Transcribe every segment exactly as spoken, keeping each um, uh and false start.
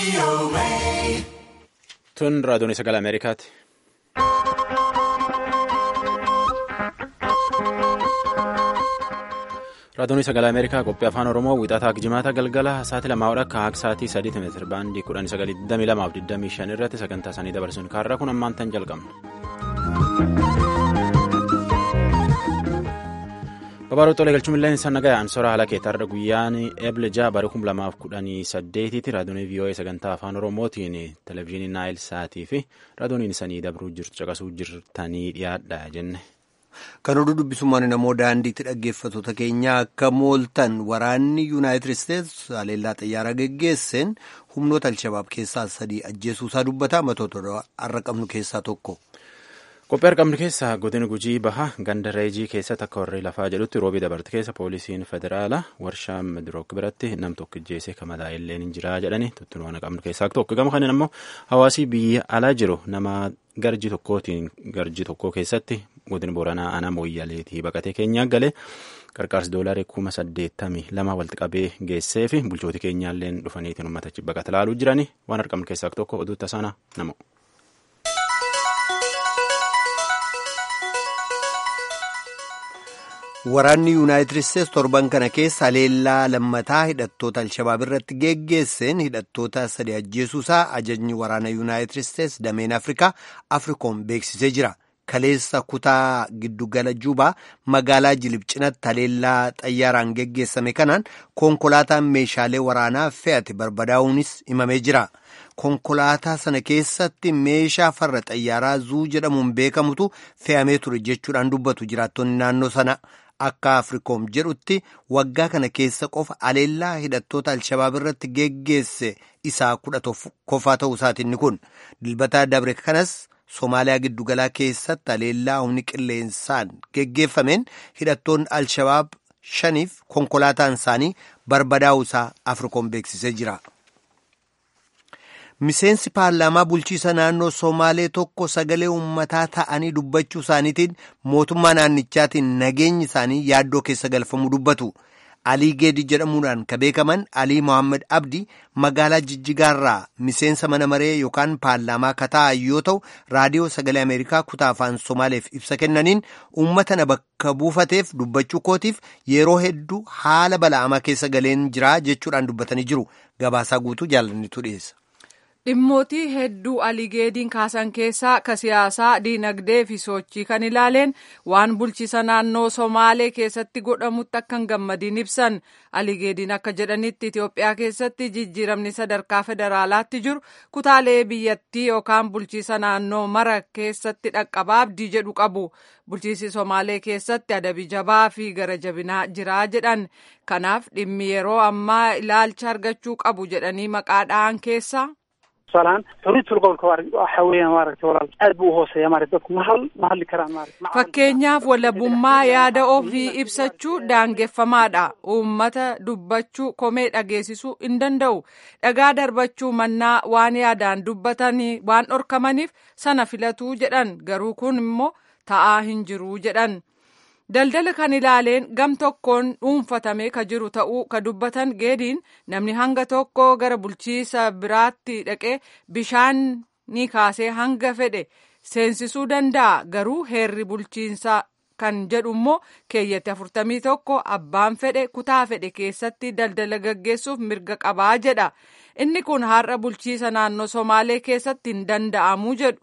Tun raadiyoon sagalee Ameerikaati. Raadiyoon sagalee Ameerikaa qophii afaan Oromoo wixataa jimaata galgala sa'aatii lamaa akka akka sa'aatii sadiitti meetira baandii kudhan sagalii digdamii lamaa fi digdamii shan irratti sagantaa isaanii dabarsuun kaarraa kun ammaan tan jalqabna. Babaaroo Xoolee galchuun illee nagaya ansoora haala keetarra guyyaan eebile ja'a bara kuma lamaaf kudhanii saddeetitti raadiyoon V O A sagantaa afaan Oromootiin televezyiinii Naayil Saatii fi raadiyooniin sanii dabruu jirtu caqasuu jirtanii dhiyaadha jenne. Kan oduu dubbisummaan namoo daandiitti dhaggeeffattoota keenya akka mooltan waraanni Yuunaayitid Isteetsi haleellaa xayyaaraa geggeesseen humnoota Alshabaab keessaa sadii ajjeesuusaa dubbata matoota har'a qabnu keessaa tokko. Qophii argamnu keessaa godina Gujii baha ganda Reejii keessatti akka warri lafaa jedhutti roobii dabarte keessa poolisiin federaalaa warshaa Midirook biratti nam tokko ajjeesee kamadaa illee ni jira jedhani tuttunuwwan qabnu keessaa tokko gama kanneen ammoo hawaasii biyya alaa jiru nama garji tokkootiin garji tokkoo keessatti godina Booranaa aanaa Mooyyaleetii baqatee keenyaa galee qarqaarsi doolarii kuma saddeettamii lama walitti qabee geessee fi bulchooti keenyaallee dhufaniitiin uummatachi baqata laaluu jirani waan argamnu keessaa tokko oduu tasaana namu. Waraanni Yuunaayitid Isteetsi torban kana keessa haleellaa lammataa hidhattoota Alshabaab irratti geggeesseen hidhattoota sadii ajjeesuusaa ajajni waraana Yuunaayitid Isteetsi dameen Afrikaa Afrikoom beeksisee jira. Kaleessa kutaa giddugala Juubaa magaalaa Jilib cinatti haleellaa xayyaaraan geggeessame kanaan konkolaataan meeshaalee waraanaa fe'ate barbadaa'uunis himamee jira. Konkolaataa sana keessatti meeshaa farra xayyaaraa zuu jedhamuun beekamutu fe'amee ture jechuudhaan dubbatu jiraattonni naannoo sana. Akka Afrikoom jedhutti waggaa kana keessa qofa haleellaa hidhattoota Alshabaab irratti geggeesse isaa kudha qofaa ta'uu isaatiin kun dilbataa dabre kanas Somaaliyaa giddugalaa keessatti haleellaa humni qilleensaan geggeeffameen hidhattoonni Alshabaab shaniif konkolaataan isaanii barbadaa'uu isaa Afrikoom beeksisee jira. Miseensi paarlaamaa bulchiisa naannoo Somaalee tokko sagalee uummataa ta'anii dubbachuu isaaniitiin mootummaa naannichaatiin nageenyi isaanii yaaddoo keessa galfamuu dubbatu. Alii Geedi jedhamuudhaan ka beekaman Alii Mohaammed Abdi magaalaa Jijjigaarraa miseensa mana maree yookaan paarlaamaa kata'an yoo ta'u raadiyoo sagalee Ameerikaa kutaa afaan Somaaleef ibsa kennaniin uummata na bakka buufateef dubbachuu kootiif yeroo hedduu haala bala'amaa keessa galeen jira jechuudhaan dubbatanii jiru. Gabaasaa guutuu jaalannitu dhiyeessa. Dhimmootii hedduu aligeediin kaasan keessaa ka siyaasaa diinagdee fi sochii kan ilaaleen waan bulchiisa naannoo Somaalee keessatti godhamutti akka hin gammadiin ibsan. Aligeediin akka jedhanitti Itoophiyaa keessatti jijjiiramni sadarkaa federaalaatti jiru kutaalee biyyattii yookaan bulchiisa naannoo mara keessatti dhaqqabaa abdii jedhu qabu. Bulchiisi Somaalee keessatti adabi jabaa fi gara jabinaa jiraa jedhan. Kanaaf dhimmi yeroo ammaa ilaalcha argachuu qabu jedhanii maqaa dha'an keessaa. Fakkeenyaaf walabummaa yaada ofii ibsachuu daangeffamaadha. Uummata dubbachuu komee dhageessisuu hin danda'u. Dhagaa darbachuu mannaa waan yaadaan dubbatanii waan dhorkamaniif sana filatuu jedhan garuu kun immoo ta'aa hin jiru jedhan. Daldala kan ilaaleen gam tokkoon dhuunfatamee ka jiru ta'uu ka dubbatan Geediin namni hanga tokko gara bulchiisa biraatti dhaqee bishaan ni kaasee hanga fedhe seensisuu danda'a garuu heerri bulchiinsaa kan jedhu immoo keeyyatti afurtamii tokko abbaan fedhe kutaa fedhe keessatti daldala gaggeessuuf mirga qabaa jedha. Inni kun har'a bulchiisa naannoo Somaalee keessatti hin danda'amu jedhu.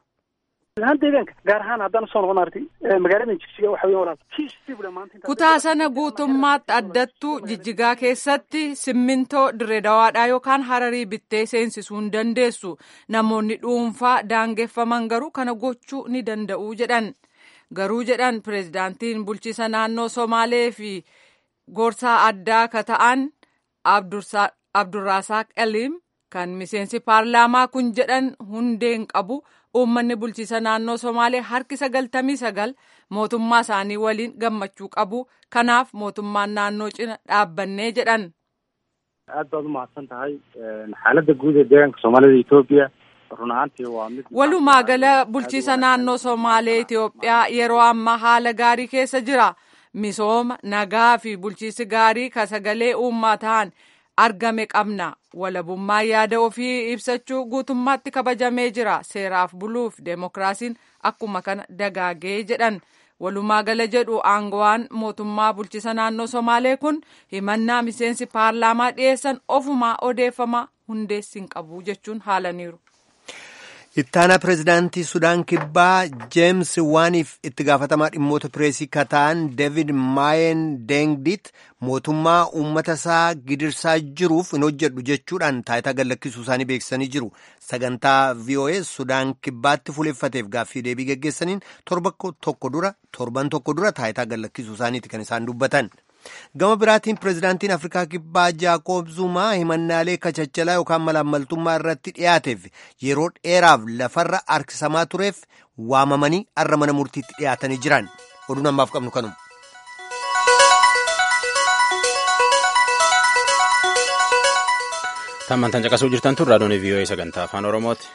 Kutaa sana guutummaatti addattuu Jijjigaa keessatti simmintoo Dirreedawaadhaa yookaan Hararii bittee seensisuu hin dandeessu. Namoonni dhuunfaa daangeffaman garuu kana gochuu ni danda'u jedhan. Garuu jedhan pireezidaantiin bulchiisa naannoo Somaalee fi gorsaa addaa ka ta'an Abdurraasaaq Eliim kan miseensi paarlaamaa kun jedhan hundeen qabu. Uummanni bulchiisa naannoo Somaalee harki sagaltamii sagal mootummaa isaanii waliin gammachuu qabu. Kanaaf mootummaan naannoo cina dhaabbannee jedhan. Aad baad u mahadsan tahay. Xaaladda guud ee deegaanka Soomaalida Itoophiyaa run ahaantii waa mid. Walumaa gala bulchiisa naannoo Somaalee Itoophiyaa yeroo ammaa haala gaarii keessa jira. Misooma, nagaa fi bulchiisi gaarii ka sagalee uummataan argame qabna. Walabummaa yaada ofii ibsachuu guutummaatti kabajamee jira. Seeraaf buluuf deemokiraasiin akkuma kana dagaagee jedhan. Walumaa gala jedhu aangawaan mootummaa bulchiisa naannoo Somaalee kun himannaa miseensi paarlaamaa dhiyeessan ofumaa odeeffama hundeessin qabu jechuun haalaniiru. Ittaanaa pireezidaantii Sudaan Kibbaa Jeems Waaniif itti gaafatamaa dhimmoota pireesii kataan Deevid Maayen Deengdit mootummaa uummata isaa gidirsaa jiruuf hin hojjedhu jechuudhaan taayitaa gallakkisuu isaanii beeksisanii jiru. Sagantaa V O A Sudaan Kibbaatti fuuleffateef gaaffii deebii geggeessaniin torban tokko dura torban tokko dura taayitaa gallakkisuu isaaniiti kan isaan dubbatan. Gama biraatiin pireezidaantiin Afrikaa Kibbaa Jaakob Zumaa himannaalee kachachalaa yookaan malaammaltummaa irratti dhiyaateef yeroo dheeraaf lafarra harkisamaa tureef waamamanii har'a mana murtiitti dhiyaatanii jiran. Oduun ammaaf qabnu kanuma. Tammantan caqasuu jirtan tun raadiyoon V O A sagantaa afaan Oromooti.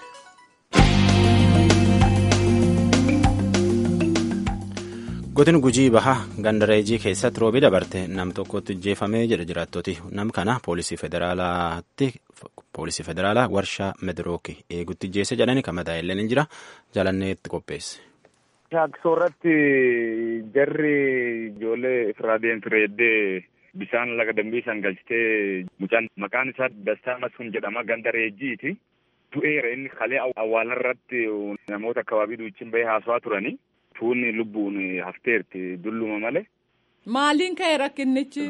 Godina Gujii Bahaa Gandareejii keessatti roobii dabarte nam tokkotti ajjeefamee jedha jiraattoti. Nam kana poolisii federaalaatti poolisii federaalaa warshaa Medrook eegutti ajjeese jedhani kan mataa illee ni jira. Jaalanneetti qopheesse. Shaakkisoo irratti jarri ijoollee irraa deemfireeddee bishaan laga dambiisaan galchitee mucaan maqaan isaa Dastaa Masuun jedhama Gandareejiiti. Du'eera inni kalee awwaala irratti namoota akkabaabii duuchiin bahee haasawaa turanii. Tuunni lubbuun hafteerti dulluma malee. Maaliin ka'e rakkinnichi?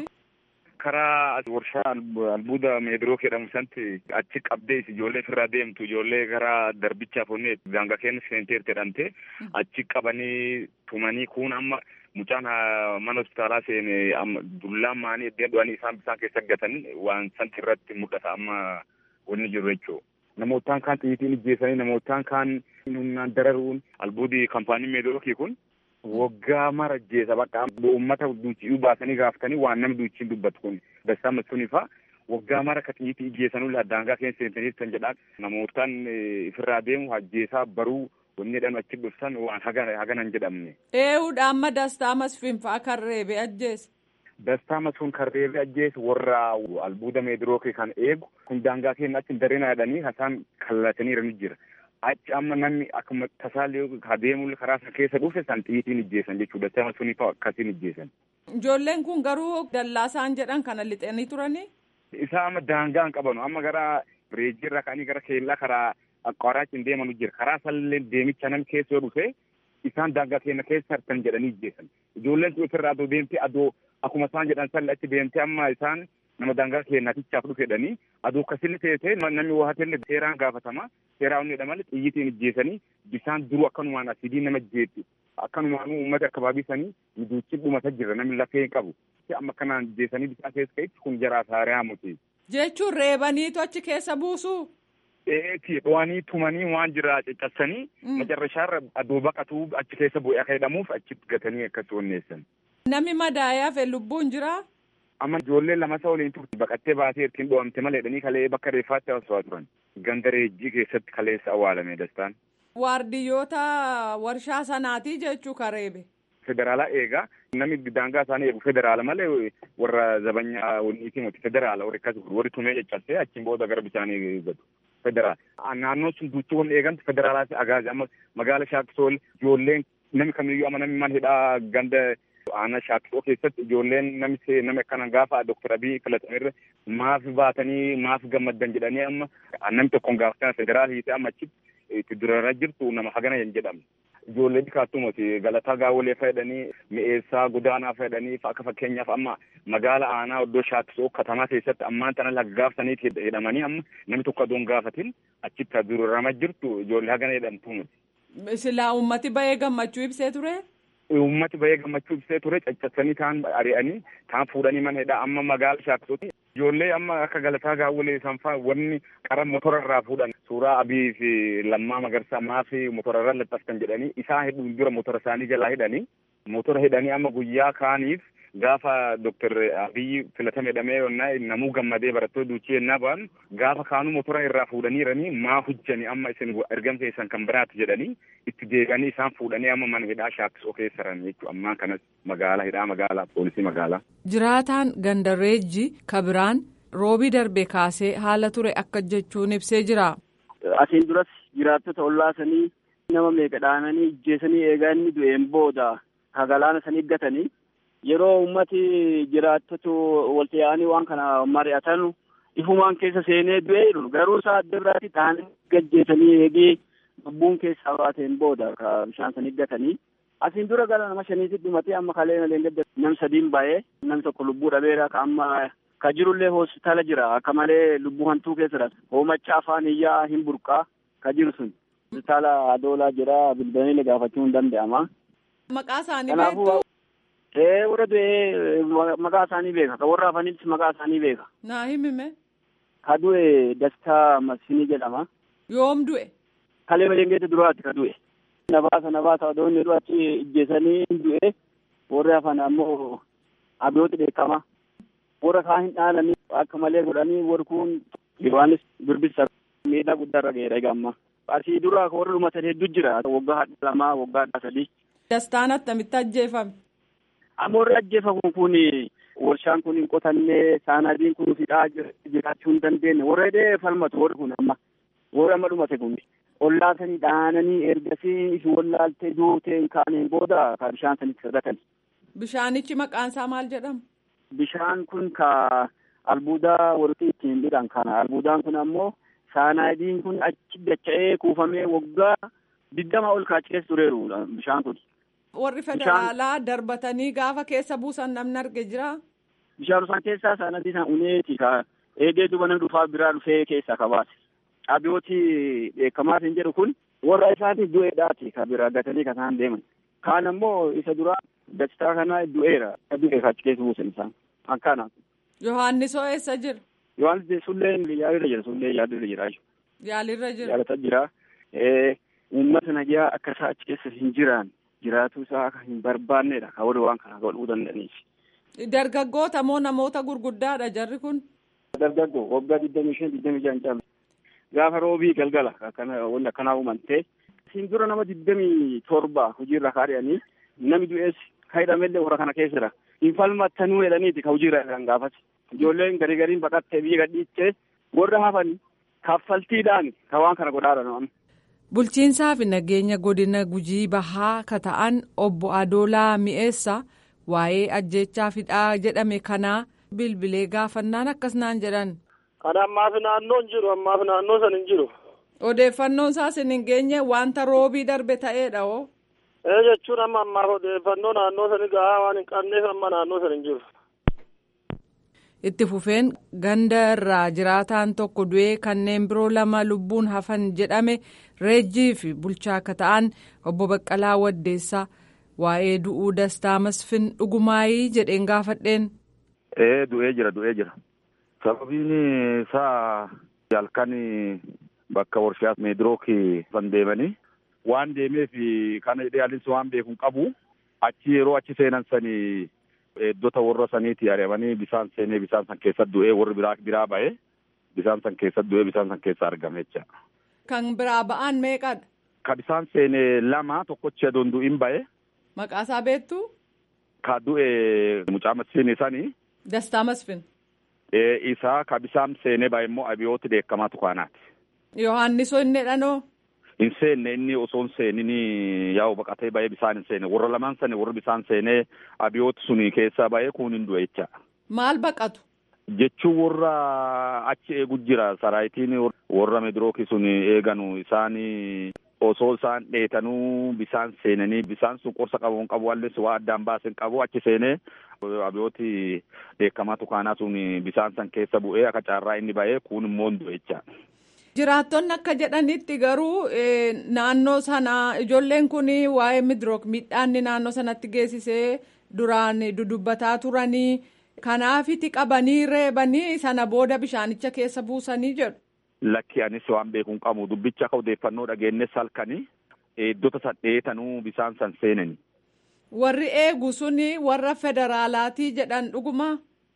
Karaa warshaa albuuda Meedirook jedhamu santi achi qabdee ijoollee irraa deemtu ijoollee karaa darbichaaf onnee daangaa keenya seenteerti jedhamte achi qabanii tumanii kuun amma mucaan mana hospitaalaa seene dullaan maanii iddoo du'anii isaan bisaan keessa gatanii waan santi irratti mul'ata amma wanni jiru jechuudha. Namootaan kaan xiyyitiin ijjeessanii namootaan kaan humnaan dararuun albuudii kaampaanii Meedirookii kun waggaa mara ajjeesa bakka uummata duuchii baasanii gaafatanii waan namni duuchiin dubbatu kun Dastaa Masuun ifaa waggaa mara ka xiyyitii ijjeessanuu daangaa keessa seentaniif kan jedhaan namootaan ifirraa deemu ajjeesaa baruu wanni jedhan achi dhufsan waan haganan jedhamne. Eehuudha amma Dastaa Masuun fa'aa kan reebe ajjeese. Dastaa Masuun kan reebe ajjeese warra albuuda Meedirookii kan eegu kun daangaa keenya achi hin darina jedhanii hasaan kallataniirani jira. Achi amma namni akkuma tasaalee adeemuu karaa sana keessa dhufe san xiyyitiin ijjeessan jechuudha. Dastaa Masuun fa'aa akkasiin ijjeessan. Ijoolleen kun garuu dallaasaan jedhan kana lixanii turanii? Isaa amma daangaa hin qabanu amma gara reejjiirra ka'anii gara keellaa karaa qoraachiin deemanu jira. Karaa sallee deemicha namni keessa yoo dhufe isaan daangaa keenya keessa harkan jedhanii ijjeessan. Ijoolleen sun ofirraa adoo deemtee adoo akkuma isaan jedhan sallee achi deemtee amma isaan nama daangaa keenyaatichaaf dhufedhanii aduu akkasii teessee namni waa hatelle seeraan gaafatama seeraan inni jedhamale xiyyitiin ijjeessanii bisaan duru akkanumaan asidii nama ijjeetti akkanumaan uummata akkabaabii sanii duuchi dhumata jira namni lafee hin qabu amma akkanaan ijjeessanii bisaan keessa ka'etti kun jaraa saaree muti. Jechuun reebaniitu achi keessa buusuu? Eeti dho'anii tumanii waan jira caccabsanii macarrashaarra aduu baqatuu achi keessa bu'ee akka jedhamuuf achitti gatanii akkas onneessan. Namni madaayaa fi lubbuun jiraa? Amma ijoollee lama isaa waliin turte baqattee baasee ittiin dho'amte malee jedhanii kalee bakka reeffaatti haasawaa turan. Gandareejjii keessatti kaleessa awwaalame Dastaan. Waardiyyoota warshaa sanaatii jechuu kareebe. Federaalaa eegaa namni daangaa isaanii eegu federaala malee warra zabanyaa waniitii miti federaala warri akkas warri tumee caccabsee achiin booda gara bishaanii gatu. Federaala. Naannoon sun duuchii wanni eegamtu federaalaati agaazi amma magaala Shaakkisoo ijoolleen namni kamiyyuu amma namni mana hidhaa ganda aanaa Shaakkisoo keessatti ijoolleen namni nama akkana gaafa Doktor Abiy filatamerra maaf baatanii maaf gammaddan jedhanii amma namni tokkoon gaafatan federaala hiite amma achitti itti durarra jirtu nama hagana hin jedhamne. Ijoollee bikaattumati galataa gaawwalee fayyadanii mi'eessaa gudaanaa fayyadanii akka fakkeenyaaf amma magaala aanaa iddoo Shaakkisoo katamaa keessatti ammaan tana laggaafsaniiti hidhamanii amma namni tokko adoon gaafatin achitti durarama jirtu ijoollee hagana jedhamtu. Silaa uummati bahee gammachuu ibsee ture? Uummati bahee gammachuu ibsee ture caccabsanii taan ari'anii taan fuudhanii mana hidhaa amma magaala Shaakkisooti. Ijoollee amma akka galataa gaawwalee sanfaa wanni qara motora irraa fuudhan suuraa Abiy fi Lammaa Magarsaa maafi motora irraa laxxaftan jedhanii isaa hedduun dura motora isaanii jalaa hidhanii motora hidhanii amma guyyaa kaaniif gaafa Doktor Abiy filatame jedhamee yonnaa namuu gammadee barattoota duuchii yennaa ba'an gaafa kaanuu motora irraa fuudhaniiranii maa hujjanii amma isin ergamteessan kan biraatti jedhanii itti deebi'anii isaan fuudhanii amma mana hidhaa Shaakkisoo keessa jiran jechuudha ammaan kanas magaalaa hidhaa magaalaa poolisii magaalaa. Jiraataan Gandareejji Kabiraan roobii darbe kaasee haala ture akka jechuun ibsee jira. Asiin duras jiraattota ollaasanii nama meeqa dhaananii ijjeessanii eegaa inni du'een booda galaana sanii gatanii yeroo ummati jiraattota walitti yaa'anii waan kana mari'atan ifumaan keessa seenee du'ee jiru garuu isaa adda biraatti dhaananii gajjeessanii eegee lubbuun keessaa baateen booda bishaan sanii gatanii asiin dura gara nama shaniitti dhumatee amma kalee malee gadda nam sadiin baay'ee nam tokko lubbuu dhabeera ka amma ka jirullee hospitaala jira akka malee lubbuu hantuu keessadha hoomacha afaan iyyaa hin burqaa ka jiru sun hospitaala adoolaa jira bilbilanii gaafachuu hin danda'ama. Maqaa isaanii beektu? Ee warra du'ee maqaa isaanii beeka ka warra hafanitti maqaa isaanii beeka. Naa himime? Ka du'e Dastaa Masfinii jedhama. Yoom du'e? Kalee malee duraatti ka du'e. Nabaasa nabaasa odoonni du'achi ijjeessanii du'e warri hafan ammoo abiyooti beekama. Warra kaan hin dhaananii akka malee godhanii warri kun Yohaanis Birbisa miidhaa guddaarra ga'eera gamma. Asii dura warri dhumatan hedduu jira waggaa lamaa waggaa sadii. Dastaan attamitti ajjeefame? Amma warri ajjeefamu kun warshaan kun hin qotannee saanadiin kun fidhaa jiraachuu hin dandeenye warra hidhee falmatu warri kun amma warri amma dhumate kun ollaa sanii dhaananii ergasii ifi wallaaltee duutee kaaniin booda ka bishaan sanitti sagatan. Bishaanichi maqaan isaa maal jedhama? Bishaan kun ka albuudaa warri ittiin hidhan kana albuudaan kun ammoo saanadiin kun achi dacha'ee kuufamee waggaa digdama ol kaachi keessa tureeru bishaan kun. Warri federaalaa darbatanii gaafa keessa buusan namni arge jira? Bishaan isaan keessaa saanadii isaan uneeti ka eegee duba nama dhufaa biraa dhufee keessaa kabaase. Abiyooti beekamaa hin jedhu kun warra isaatiif du'eedhaati ka biraa gatanii kan isaan deeman. Kaan ammoo isa duraa Dastaa kana du'eera. Du'e achi keessa buusan isaan. Akkaana. Yohaannisoo eessa jira? Yohaannis sullee yaalirra jira sullee yaalirra jira. Yaalirra jira. Yaalata jira. Uummata nagaa akka isaa achi keessa hin jiraan jiraatu isaa akka hin barbaannedha ka warri waan kana godhuu danda'aniif. Dargaggoota moo namoota gurguddaadha jarri kun? Dargaggoo waggaa digdamii shan digdamii shan caalu. Gaafa roobii galgala akkana wanti akkanaa uumamtee. Siin dura nama digdamii torba hojiirra kaari'anii namni du'ees ka hidhamellee warra kana keessadha. Hin falmattanuu jedhaniiti ka hojiirra kan gaafate. Ijoolleen garii gariin baqattee biyya gadhiittee warra hafan kaffaltiidhaan ka waan kana godhaadha nama. Bulchiinsaa fi nageenya godina Gujii Bahaa ka ta'an obbo Adoolaa Mi'eessa waa'ee ajjechaa fidhaa jedhame kanaa bilbilee gaafannaan akkas naan jedhan. Kana ammaaf naannoon jiru ammaaf naannoo san hin jiru. Odeeffannoon isaas hin geenye wanta roobii darbe ta'eedha hoo? Ee jechuun amma ammaaf odeeffannoo naannoo sanii gahaa waan hin qabneef amma naannoo san hin jiru. Itti fufeen ganda irraa jiraataan tokko du'ee kanneen biroo lama lubbuun hafan jedhame reejjii fi bulchaa akka ta'an obbo Baqqalaa Waddeessaa waa'ee du'uu Dastaa Masfin dhugumaayii jedheen gaafadheen. Ee du'ee jira du'ee jira. Sababiin isaa halkan bakka warshaa meedirookii kan deemanii waan deemeef kana hidhee waan beeku hin qabu achi yeroo achi seenan sanii. Eeddota warra saniiti ari'amanii bisaan seenee bisaan san keessa du'ee warri biraa biraa ba'ee bisaan san keessa du'ee bisaan san keessa argame jecha. Kan biraa ba'an meeqadha? Ka bisaan seenee lama tokkochi adoon du'in ba'e. Maqaasaa beektu? Ka du'e mucaa Masfiin sanii. Dastaa Masfin. Ee isaa ka bisaan seenee ba'e immoo abiyooti beekamaa tukaanaati. Yohaannisoo inni dhanoo? Hin seenne inni osoo hin seenini yaa'u baqatee ba'ee bisaan hin seenne warra lamaan sani warri bisaan seenee abiyooti suni keessaa ba'ee kun hin du'e jecha. Maal baqatu? Jechuun warra achi eegu jira saraayitiin warra meedirookii sun eeganu isaan osoo isaan dheetanuu bisaan seenanii bisaan sun qorsa qabu hin qabu wallis waa addaan baasin qabu achi seenee abiyooti beekamaa tukaanaa sun bisaan san keessa bu'ee akka caarraa inni ba'ee kun immoo hin du'e jecha. Jiraattonni akka jedhanitti garuu naannoo sana ijoolleen kun waa'ee midrook midhaanni naannoo sanatti geessisee duraan dudubbataa turanii kanaafiti qabanii reebanii sana booda bishaanicha keessa buusanii jedhu. Lakki anis waan beeku hin qabu dubbicha akka odeeffannoo dhageenyes halkanii eeddota saddeetanuu bisaan san seenani. Warri eegu suni warra federaalaati jedhan dhuguma.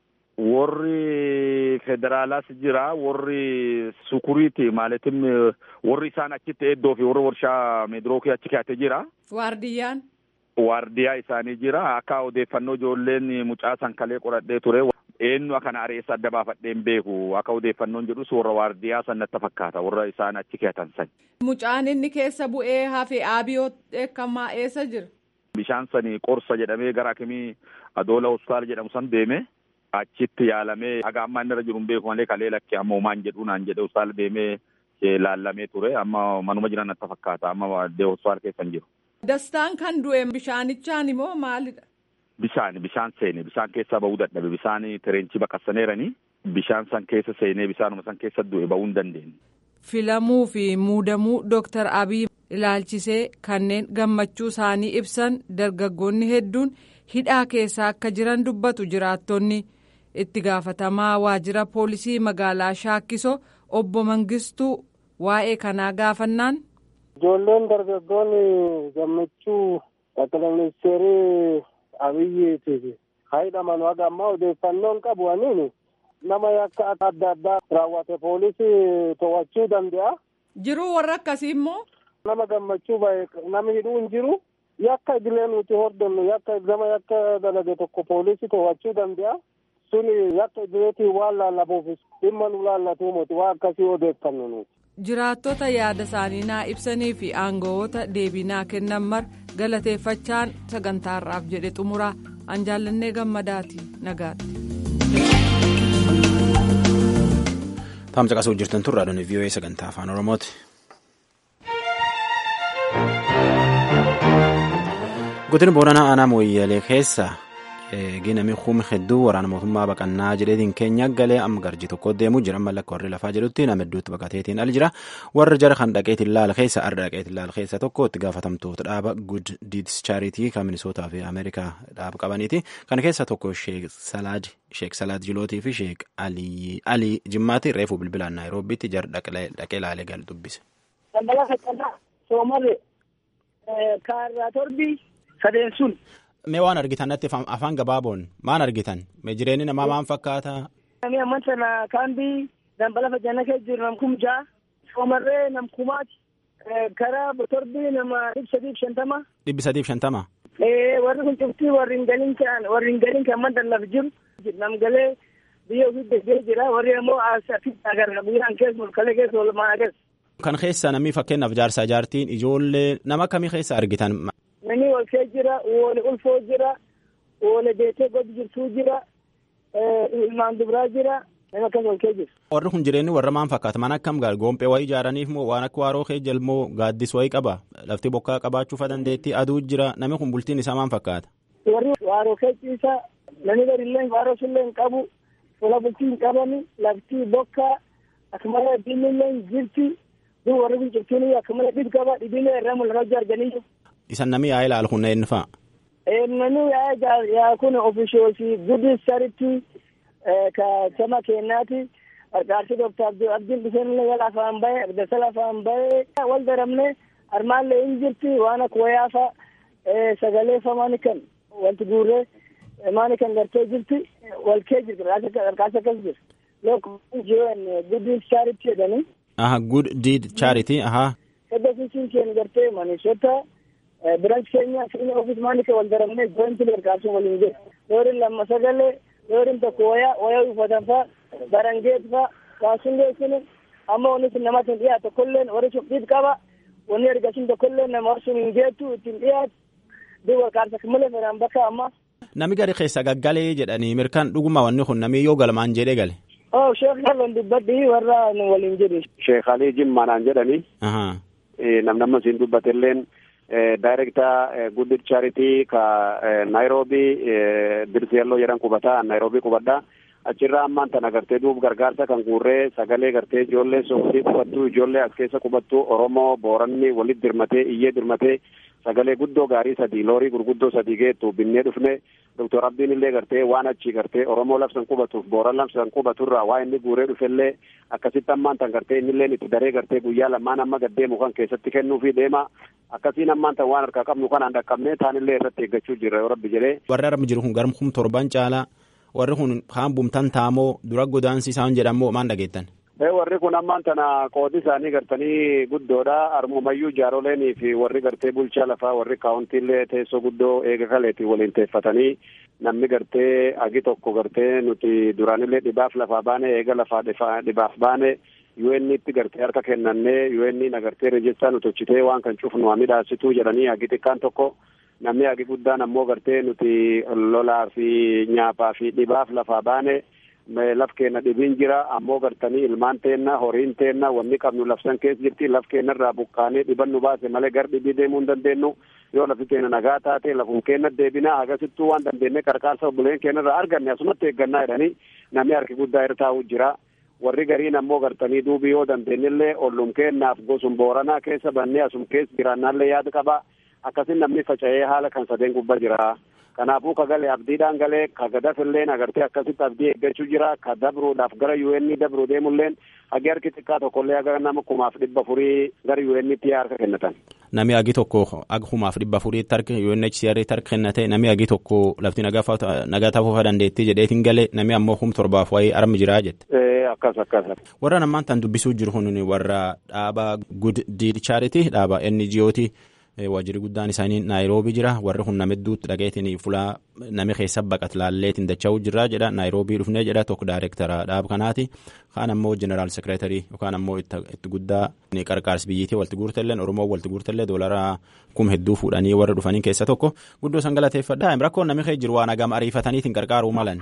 Warri federaalaas jira warri sukuriiti maalitim warri isaan achitti eeddoo fi warri warshaa meedirookii achi kaa'ate jira. Waardiyyaan. Waardiyyaa isaanii jira akka odeeffannoo ijoolleen mucaa san kalee qoradhee ture eenyu kana areessa adda baafadheen beeku akka odeeffannoon jedhu warra waardiyaa sanatti fakkaata warra isaan achi keetan san. Mucaan inni keessa bu'ee hafe Aabiyoo eekkamaa eessa jira? Bishaan sanii qorsa jedhamee gara akimii Adoola hospitaala jedhamu san deeme achitti yaalamee aga amma inni irra jiru hin beeku malee kalee lakkee amma homaan jedhu naan jedhe hospitaala deemee laallamee ture amma manuma jiran natti fakkaata amma hospitaala keessa jiru. Dastaan kan du'e bishaanichaan immoo maalidha? Bishaan bishaan seene bishaan keessa bahuu dadhabe bishaan tireenchii baqassaneeranii bishaan san keessa seenee bishaanuma san keessa du'e bahuu hin dandeenye. Filamuu fi muudamuu Dooktar Abiy ilaalchisee kanneen gammachuu isaanii ibsan dargaggoonni hedduun hidhaa keessa akka jiran dubbatu jiraattonni. Itti gaafatamaa waajjira poolisii magaalaa Shaakkiso obbo Mangistuu waa'ee kanaa gaafannaan. Ijoolleen dargaggoonni gammachuu Xaaqilaa Ministeerii Abiyyiitiif hidhaman waga ammaa odeeffannoon qabu aniini nama yakka adda addaa raawwate poolisii to'achuu danda'a. Jiruu warra akkasii immoo. Nama gammachuu bahe nama hidhuu hin jiru yakka idilee nuti hordofnu yakka nama yakka dalage tokko poolisii to'achuu danda'a. Suni yakka idileetiin waan laallabuufis dhimma nu laallatu miti waan akkasii odeeffannu nuti. Jiraattota yaada isaanii naa ibsanii fi aangawoota deebii naa kennan mar galateeffachaan sagantaarraaf jedhe xumuraa an jaallannee gammadaati nagaatti. Taamsa qasuu jirtan turraa dhoni V O A sagantaa afaan Oromooti. Godina Booranaa aanaa Mooyyalee keessa ginami kuumi hedduu waraana mootummaa baqannaa jedheetiin keenya galee amma garji tokko deemu jira mallattoo warri lafaa jedhutti nama hedduutti baqateetiin al jira warra jara kan dhaqeetiin laala keessa arda dhaqeetiin laala keessa tokko itti gaafatamtoota dhaaba Good Deeds Charity kan Minisootaa fi Ameerikaa dhaaba qabaniiti kan keessa tokko Sheek Salaad Sheek Salaad Jilootii fi Sheek Ali Ali Jimmaati reefu bilbilaan Naayiroobiitti jar dhaqee laalee gal dubbise. Dambala faccannaa soomarre kaarraa torbii sadeen sun. Mee waan argitan natti afaan gabaaboon maan argitan mee jireenyi namaa maan fakkaata. Namni amman sana kaambii dambala faccannaa keessa jiru namkum ja'a soomarree namkumaati karaa torbii nama dhibba sadiif shantama. Dhibbi sadiif shantama. Warri kun cuftii warri hin galin kan warri hin galin kan man dallaf jiru nam galee biyya ofii deeggaree jira warri ammoo asitti agarra biyyaan keessa mulkalee keessa walumaa agarra. Kan keessa namni fakkeenyaaf jaarsaa jaartiin ijoollee nama kamii keessa argitan. Namni wal kee jira, wal ulfoo jira, wal deetee gadi jirtuu jira, ilmaan dubraa jira, nama akkas wal kee jira. Warri kun jireenyi warra maan fakkaata? Mana akkam gaal goompee wayii ijaaraniif moo waan akka waaroo kee jalmoo gaaddis wayii qaba? Lafti bokkaa qabaachuu dandeettii aduu jira. Namni kun bultiin isaa maan fakkaata? Warri waaroo kee ciisa, namni garillee waaroo sullee hin qabu, fuula bultii hin qabani, lafti bokkaa akkuma diinillee hin jirti. Duu warri kun ciftuuni akkuma dhib qaba, dhibilee irraa mul'atu arganiiru. Isan namni yaa ilaal kun eenyu fa'a? Namni yaa kun ofishoosii Good Charity ka sama kennaati. Argaarsi Dooktar Abdiin Biseenillee yala afaan bahe, Abdasa lafaan bahe. Wal daramne armaallee hin jirti waan akka wayaafa sagalee fa maani kan wanti guurree maani kan gartee jirti wal kee jirti argaarsi akkas jirti. Lokkuun jiran Good Charity jedhani. Aha Good Deed Charity aha. Eebbisiin keenya gartee Manisoota. Branch keenya keenya ofis maanika wal daramne jointi gargaarsuun waliin jiru. Doorin lama sagalee, doorin tokko wayaa, wayaa uffatan faa, barangeet faa, kaasundee suni amma wanni sun namatti hin dhiyaatu tokkolleen warri sun dhiib qaba. Wanni ergasiin tokkolleen nama warsuun hin geettu ittiin dhiyaatu. Duu gargaarsa malee fedhan bakka amma. Nami gadi keessa gaggalee jedhanii mirkaan dhuguma wanni kun namni yoo galmaan jedhee gale. Oh Sheek Alon dubbadhi warra waliin jiru. Sheek Ali Jimmaanaan jedhanii. Namnamma siin dubbatelleen. Director Good Charity ka Nairobi Dirsiello jedhan qubataa Nairobi qubadhaa achirraa ammaan tana gartee duub gargaarsa kan guurree sagalee gartee ijoollee sooftii qubattuu ijoollee as keessa qubattuu Oromoo Booranni walitti dirmatee iyyee dirmatee sagalee guddoo gaarii sadii loorii gurguddoo sadii geettu binnee dhufne Doktor Abdiin illee gartee waan achi gartee Oromoo labsan qubatuuf Booran labsan qubaturraa waa inni guuree dhufellee akkasitti ammaan tan gartee innillee itti daree gartee guyyaa lamaan amma gaddeemu kan keessatti kennuufi deema akkasiin ammaan tan waan harkaa qabnu kanaan dhaqqabnee taanillee irratti eeggachuu jirra yoo rabbi jedhee. Warri arma jiru kun garam kum torban caalaa warri kun kaan bumtan taamoo dura godaansi isaan jedhamoo maan dhageettan. Warri kun ammaan tana qoodi isaanii gartanii guddoodha armumayyuu jaaroleenii fi warri gartee bulchaa lafaa warri kaawuntiillee teessoo guddoo eega kaleetii waliin teeffatanii namni gartee agi tokko gartee nuti duraanillee dhibaaf lafaa baane eega lafaa dhibaaf baane U N itti gartee harka kennannee U N nagartee reejistaa nu tochitee waan kan cufnu waa midhaasituu jedhanii agi xiqqaan tokko namni agi guddaan ammoo gartee nuti lolaa fi nyaaphaa fi dhibaaf lafaa baane laf kenna dhibiin jira ammoo gartanii ilmaan teenna horiin teenna wanni qabnu lafsan keessa jirti laf kennarraa buqqaanee dhiban nu baase malee gar dhibii deemuu hin dandeenyu yoo lafi keenya nagaa taate lafum kenna deebinaa agasittuu waan dandeenye qarqaarsa obboleen kennarraa arganne asumatti eeggannaa jedhanii namni harki guddaa irra taa'u jira. Warri gariin ammoo gartanii duubi yoo dandeenyillee ollum kennaaf gosum booranaa keessa bannee asum keessa jiraannaallee yaada qaba akkasin namni faca'ee haala kan sadeen gubbaa jira. Kanaafuu ka galee abdiidhaan galee ka gadafilleen agartee akkasitti abdii eeggachuu jira ka dabruudhaaf gara U N dabruu deemulleen hagi harki xiqqaa tokkollee aga nama kumaaf dhibba furii gara U N tti harka kennatan. Nami agi tokko aga kumaaf dhibba furiitti harka U N H C R tti harka kennate nami agi tokko lafti nagaa ta'uuf dandeettii jedheetiin galee nami ammoo kum torbaaf wayii armi jiraa jette. Akkas akkas. Warra namaan tan dubbisuu jiru kun warra dhaaba Good Deed Charity dhaaba N G O ti. Waajjirri guddaan isaanii Naayiroobii jira warri kun nama hedduutti dhagayetiin fulaa nami keessa baqat laalleetiin dacha'uu jirra jedha Naayiroobii dhufnee jedha tokko daayireektara dhaaba kanaati kaan ammoo jeneraal sekireetarii yookaan ammoo itti guddaa qarqaarsi biyyiitii walti guurtelleen Oromoo walti guurtellee doolara kum hedduu fuudhanii warra dhufanii keessa tokko guddoo san galateeffadha rakkoon nami kee jiru waan hagam ariifataniitiin qarqaaruu malan.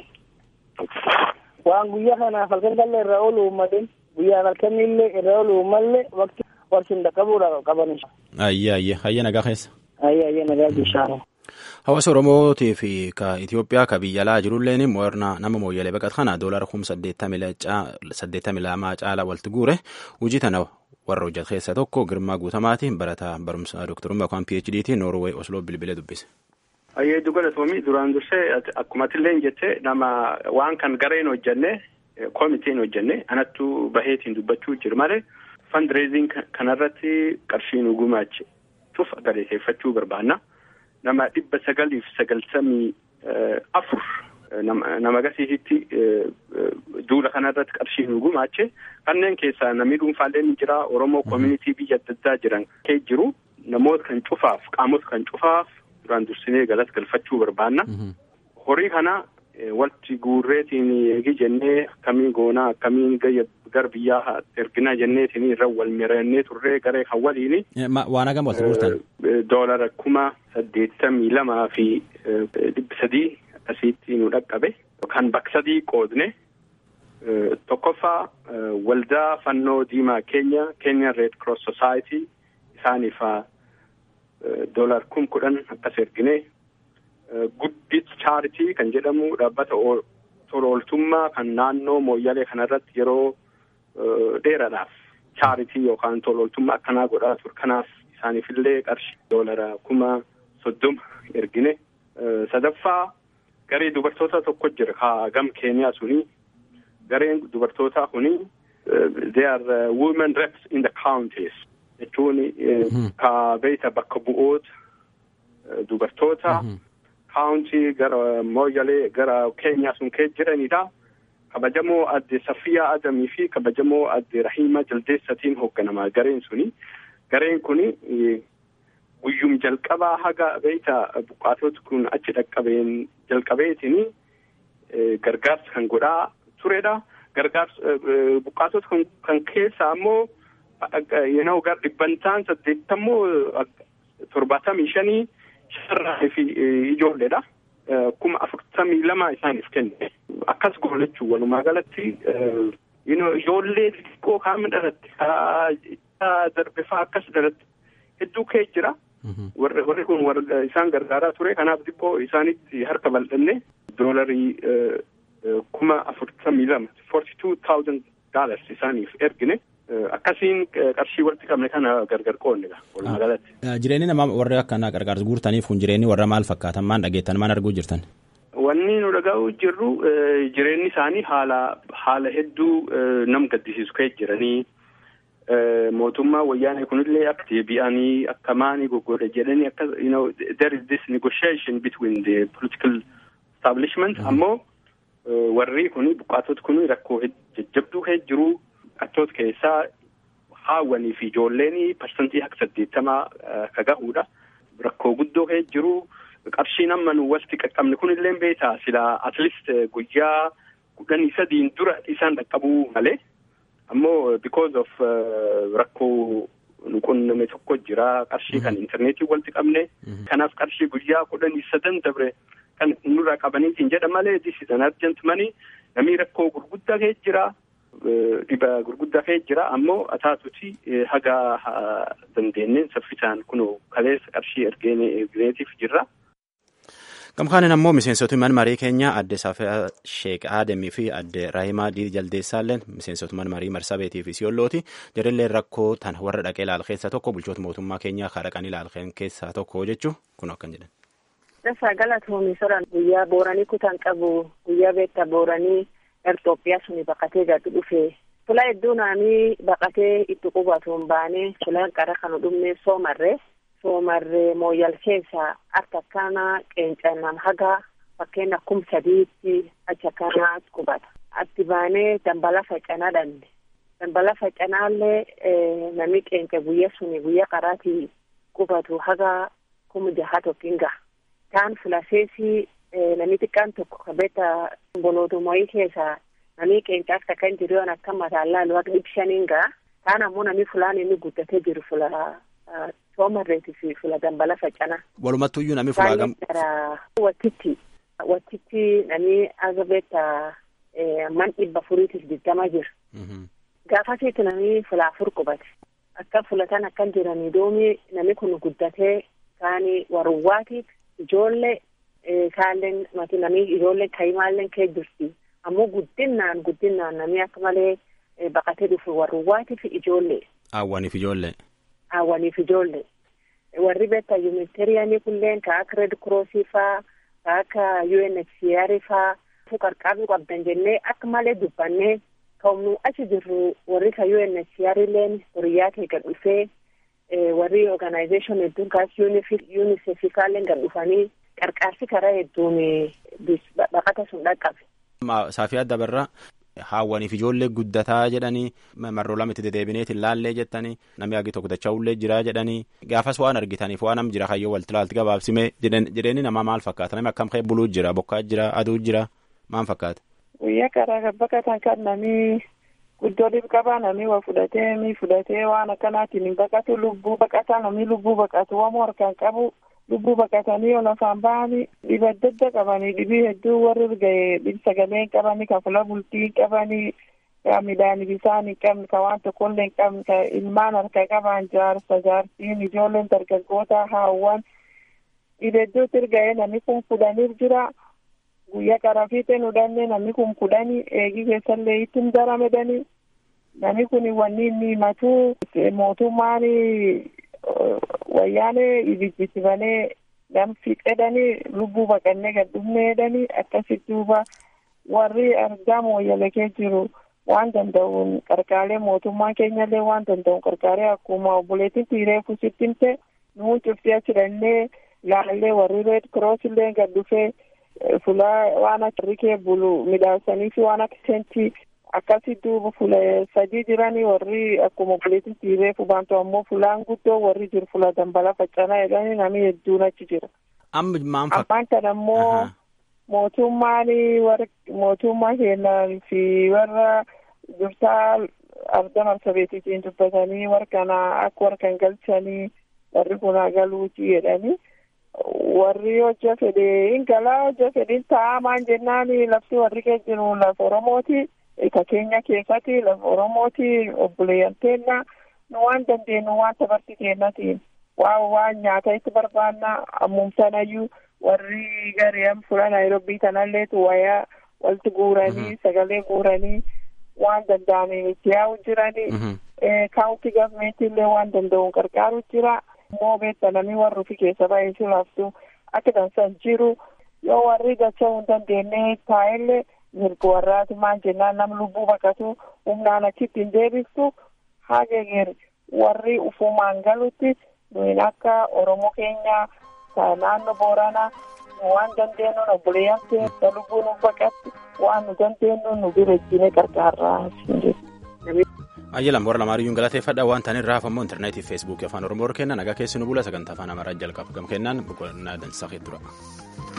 Waan guyyaa kanaaf halkan galle irra ooluu malee guyyaa halkanillee irra ooluu malee waqtii warsin dhaqabuudha qaban. Ayya ayya ayya nagaa keessa. Ayya ayya nagaa bishaan. Hawaasa Oromootii fi ka Itoophiyaa ka biyya alaa jirulleen moorna nama mooyyalee baqat kana doolara kum saddeettamii lamaa caalaa walti guure hojii tana warra hojjat keessa tokko Girmaa Guutamaati barataa barumsa dooktarummaa yookaan P H D ti Noorweey Osloo bilbilee dubbise. Ayyee dugalatoomii duraan dursee akkumatillee jette nama waan kan gareen hojjenne koomitiin hojjenne anattu baheetiin dubbachuu jiru malee fundraising kanarratti qarshiin ugumaachi tuf galeeffachuu barbaanna nama dhibba sagaliif sagaltamii afur nama gasiisitti duula kanarratti qarshiin ugumaachi kanneen keessaa namni dhuunfaallee ni jira Oromoo community biyya adda addaa jiran kee jiru namoota kan cufaaf qaamota kan cufaaf duraan dursinee galas galfachuu barbaanna horii kana walti guurreetiin eegi jennee akkamiin goonaa akkamiin gar biyyaa erginaa jenneetiin irra wal mirannee turree garee kan waliini. Waan hagam walti guurtan? Doolara kuma saddeettamii lamaa fi dhibba sadii asitti nu dhaqqabe kan bakka sadii qoodne tokkoffaa waldaa fannoo diimaa keenya Kenya Red Cross Society isaaniif doolar kum kudhan akkas ergine Good Deed Charity kan jedhamu dhaabbata tola ooltummaa kan naannoo mooyyalee kanarratti yeroo dheeraadhaaf charity yookaan tola ooltummaa akkanaa godhaa ture kanaaf isaaniifillee qarshii doolara kuma soddoma ergine sadaffaa garee dubartoota tokko jira ka gam Keeniyaa suni gareen dubartootaa kuni they are women reps in the counties jechuun ka beeyta bakka bu'oota dubartoota county gara mooyyalee gara Keenyaa sun kee jiranidha. Kabajamoo adde Safiyaa Adamii fi kabajamoo adde Rahiima Jaldeessatiin hoogganamaa gareen suni. Gareen kuni guyyum jalqabaa haga beeyta buqqaatota kun achi dhaqqabeen jalqabeetiin gargaarsa kan godhaa turedha. Gargaarsa buqqaatota kan keessa ammoo yenoo gar dhibbantaan saddeettammoo torbaatamii shanii sharraa fi ijoolleedha. Kuma afurtamii lama isaaniif kenne. Akkas goolechuu walumaa galatti ijoollee xixiqqoo kaa'amni dhalatti karaa darbefaa akkas dhalatti hedduu kee jira. Warri kun isaan gargaaraa ture. Kanaaf xiqqoo isaanitti harka bal'anne doolarii kuma afurtamii lama forty two thousand dollars isaaniif ergine. Akkasiin qarshii walitti qabne kana gargar qoonnedha walumaa galatti. Jireenyi namaa warra akkanaa gargaarsa guurtaniif kun jireenyi warra maal fakkaatan maan dhageettan maan arguu jirtan? Wanni nu dhaga'uu jirru jireenyi isaanii haala haala hedduu nam gaddisiisu ka'e jiranii mootummaa wayyaanee kunillee akka deebi'anii akka maanii goggoodha jedhanii akka you know there is this negotiation between the political establishment ammoo warri kuni buqqaatota kuni rakkoo jajjabduu ka'e jiru. Attoota keessaa haawwanii fi ijoolleen parsantii akka saddeettamaa ka gahuudha. Rakkoo guddoo ka'e jiru. qarshiin amma nu walitti qaqqabne kunillee beekaa sila at least guyyaa kudhanii sadiin dura isaan dhaqqabuu malee ammoo because of rakkoo nu qunname tokko jira qarshii kan intarneetii walitti qabne kanaaf qarshii guyyaa kudhanii sadan dabre kan nurraa qabaniitiin jedha malee this is an urgent money namni rakkoo gurguddaa kee jira dhiba gurguddaa kee jira ammoo ataatuti haga dandeenyeen saffisaan kun kaleessa qarshii ergeetiif jirra. Gamkaanin ammoo miseensotni mana marii keenya adde Safaa Sheek Aademii fi adde Raahimaa Dii Jaldeessaalleen miseensotni mana marii Marsabeetii fi Siyoollooti jedhallee rakkoo tan warra dhaqee ilaal keessaa tokko bulchoota mootummaa keenyaa kadhaqanii ilaal keessaa tokko jechuun kun akkan jedhan. Dasaa galatoomii soran guyyaa booranii kutan qabu guyyaa beektaa booranii Itoophiyaa suni baqatee gadi dhufe fula hedduu naanii baqatee itti qubatuun baanee fulaan qara kan dhumne soomarree. Soomarree mooyyal keessa akka kana qeencannan haga fakkeenya kum sadiitti acha kana qubata. Atti baanee dambala facanaa dhanne. Dambala facanaallee namni qeenca guyya suni guyya qaraatii qubatu haga kum jaha tokkinga. Taan fulaseesi namni xiqqaan tokko kabeeta bolootumoyii keessa namni qeenca akka kan jiru yoon akka mataalaalu akka dhibshaniinga. Taan ammoo namni fulaan inni guddatee jiru fula soomarreetii fi fula dambala facana. Walumattuyyuu namni fulaa gam. Wattitti wattitti namni agabeetta man dhibba furiitiif digdama jira. Gaafasiitti namni fula afur qubate. Akka fulatan akkan jiranii doomi namni kun guddatee kaanii warruwaatiif ijoollee kaalleen mati namni ijoollee kaayimaalleen kee jirti. Ammoo guddinaan guddinaan namni akka malee baqatee dhufu warruwaatiif ijoollee. Awwaniif ijoollee. Awwaniif ijoollee. Warri beektaa yuunitariyanii kulleen ka akka Red Crossii faa ka akka U N H C R faa qarqaaruu qabdan jennee akka malee dubbannee ka'umnu achi jirru warri ka U N H C R illeen horiyaa kee gad dhufee warri organization hedduun kaas UNICEF kaalleen gad dhufanii qarqaarsi karaa hedduun baqata sun dhaqqabe. Saafiyaa Dabarraa haawwaniif ijoollee guddataa jedhanii marroo lama itti dedeebineetiin laallee jettanii namni hagi tokko dacha'ullee jiraa jedhanii gaafas waan argitaniif waan am jira kayyoo walti laalti gabaabsime jedheeni nama maal fakkaata namni akkam ka'e buluu jira bokkaa jira aduu jira maal fakkaata. Guyyaa karaa baqatan kan namni guddoo dhib qabaa namni waa fudhatee mi fudhatee waan akkanaatiin hin baqatu lubbuu baqataa namni lubbuu baqatu waan harkaan qabu. Lubbuu baqatanii ol afaan ba'anii dhiba adda adda qabanii dhibii hedduu warri ga'ee dhibi sagalee hin qabanii kan fuula bultii hin qabanii ka midhaan bisaan hin qabne ka waan tokkollee hin qabne ka ilmaan harka qaban jaarsa jaartiin ijoolleen dargaggoota haawwan dhiba hedduutti erga'ee namni kun kudhaniif jira guyyaa qarafiiteen hudhannee namni kun kudhanii eegii keessallee ittiin daramedanii namni kun wanni inni matuu mootummaan wayyaanee ibijjisibanee gamsi qedanii lubbuu baqannee gad dhufnee jedhanii akkasitti duuba warri argamu wayyalakee jiru waan danda'uun qarqaalee mootummaa keenyallee waan danda'uun qarqaalee akkuma obboleettiin tiiree fusittimte nuu cuftii achirannee laallee warri Red Cross illee gad dhufee fulaa waan akka rikee bulu midhaasanii fi waan akka sentii akkasii duuba fula sadii jiranii warri akkuma obboleettiin tiiree fubaantu ammoo fulaan guddoo warri jiru fula dambala faccanaa jedhanii namni hedduun achi jira. Ammaan kan ammoo mootummaan warra mootummaa keenyaa fi warra dursaa arda marsabeetiitiin dubbatanii warra kana akka warra kan galchanii warri kunaa galuuti jedhanii warri hojja fedhee hin galaa hojja fedhiin taa'amaan jennaan lafti warri kee jiru lafa Oromooti. Ka keenya keessatti lafa Oromooti obboleeyyanteenya nu waan dandeenyu waan tabarti keenyatiin waan waan nyaata itti barbaanna ammumsanayyuu warri gareen fuula Naayiroobii tanalleetu wayaa walitti guuranii sagalee guuranii waan danda'aniin itti yaa'u jiranii kaawutii gavmeetii illee waan danda'uun qarqaaru jira immoo beektananii warri ofii keessa baay'ee laaftu akka dansan jiru yoo warri dacha'uu hin dandeenye taa'ellee. Mirga warraati maan jennaan nam lubbuu baqatu humnaan achitti hin deebistu hageegir warri ufumaan galutti nuyin akka Oromoo keenya naannoo Booranaa waan dandeenyu obboleeyyan keessa lubbuu nu baqatti waan nu dandeenyu nu bira ejjine qarqaarraa. Ayyalan warra lamaariyyuun galateeffadha waan ta'an irraa hafammoo intarneetii feesbuukii afaan oromoo kennan nagaa keessi nu bula sagantaa afaan amaaraa jalqabu gam kennaan boqonnaa dansaa ture.